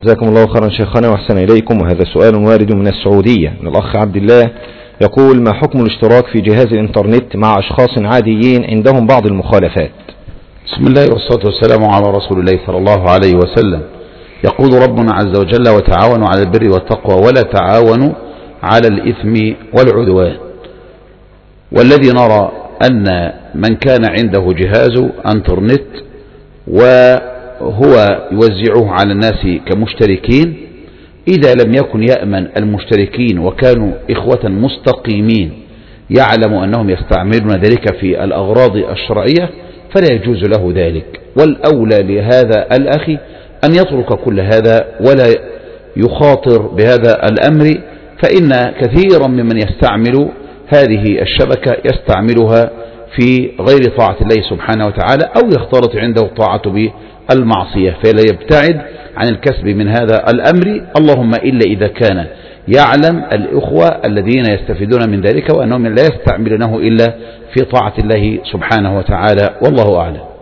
جزاكم الله خيرا شيخنا وأحسن إليكم. وهذا سؤال وارد من السعودية من الأخ عبد الله، يقول: ما حكم الاشتراك في جهاز الإنترنت مع أشخاص عاديين عندهم بعض المخالفات؟ بسم الله والصلاة والسلام على رسول الله صلى الله عليه وسلم. يقول ربنا عز وجل: وتعاونوا على البر والتقوى ولا تعاونوا على الإثم والعدوان. والذي نرى أن من كان عنده جهاز انترنت وهو يوزعه على الناس كمشتركين، إذا لم يكن يأمن المشتركين وكانوا إخوة مستقيمين يعلم أنهم يستعملون ذلك في الأغراض الشرعية فلا يجوز له ذلك. والأولى لهذا الأخ أن يترك كل هذا ولا يخاطر بهذا الأمر، فإن كثيرا ممن يستعمل هذه الشبكة يستعملها في غير طاعة الله سبحانه وتعالى أو يختلط عنده الطاعة بالمعصية، فلا يبتعد عن الكسب من هذا الأمر، اللهم إلا إذا كان يعلم الإخوة الذين يستفيدون من ذلك وأنهم لا يستعملونه إلا في طاعة الله سبحانه وتعالى، والله أعلم.